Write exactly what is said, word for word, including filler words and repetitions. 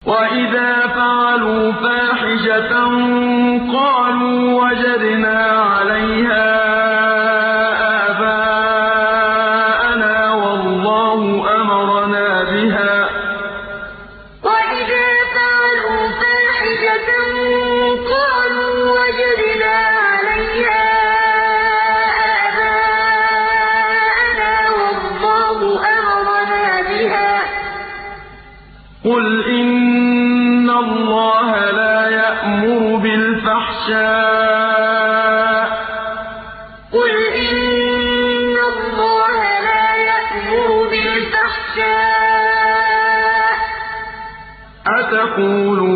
وَإِذَا فَعَلُوا فَاحِشَةً قَالُوا وَجَدْنَا عَلَيْهَا آبَاءَنَا وَاللَّهُ أَمَرَنَا بِهَا ۗ قُلْ إِنَّ اللَّهَ لَا يَأْمُرُ بِالْفَحْشَاءِ ۖ أَتَقُولُونَ